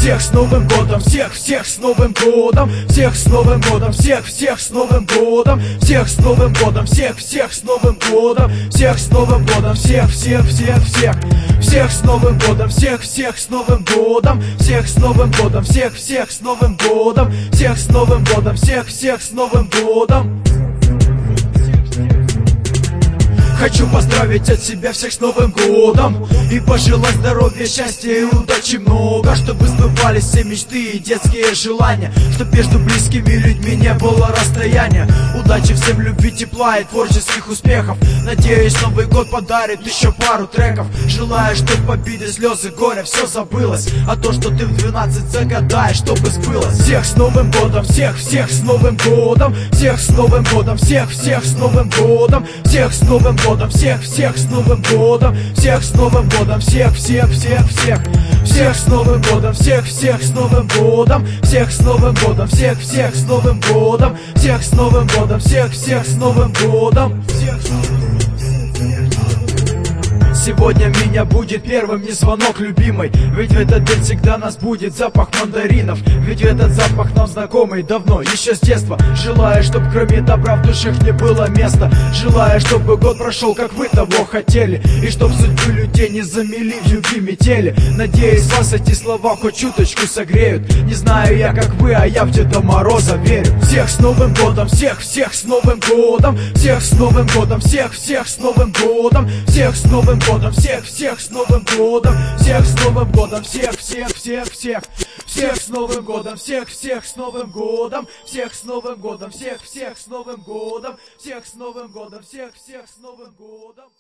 Всех с Новым годом, всех с Новым годом, всех с Новым годом, всех с Новым годом, всех с Новым годом, всех с Новым годом, всех с Новым годом, всех с Новым годом, всех с Новым годом, всех с Новым годом, всех с Новым годом, всех с Новым годом, всех с Новым годом. Хочу поздравить от себя всех с Новым годом и пожелать здоровья, счастья и удачи много, чтобы сбывались все мечты и детские желания, чтоб между близкими людьми не было расстояния. Удачи всем, любви, тепла и творческих успехов. Надеюсь, Новый год подарит еще пару треков. Желаю, чтоб обиды, слезы, горе все забылось, а то, что ты в 12 загадаешь, чтобы сбылось. Всех с Новым годом, всех с Новым годом, всех с Новым годом, всех с Новым годом, всех с Новым годом, всех с Новым годом, всех с Новым годом, всех с Новым годом, всех с Новым годом, всех с Новым годом, всех с Новым годом, всех с Новым годом, всех с Новым годом. Сегодня меня будет первым не звонок любимой, ведь в этот день всегда нас будет запах мандаринов. Ведь этот запах нам знакомый давно, еще с детства. Желаю, чтоб кроме добра в душах не было места. Желаю, чтобы год прошел, как вы того хотели, и чтоб судьбы людей не замели в любви метели. Надеюсь, вас эти слова хоть чуточку согреют. Не знаю я, как вы, а я в Деда Мороза верю. Всех с Новым годом, всех с Новым годом, всех с Новым годом, всех с Новым годом, всех с Новым годом, всех с Новым годом, всех с Новым годом, всех с Новым годом, всех с Новым годом, всех с Новым годом, всех с Новым годом, всех с Новым годом, всех с Новым годом.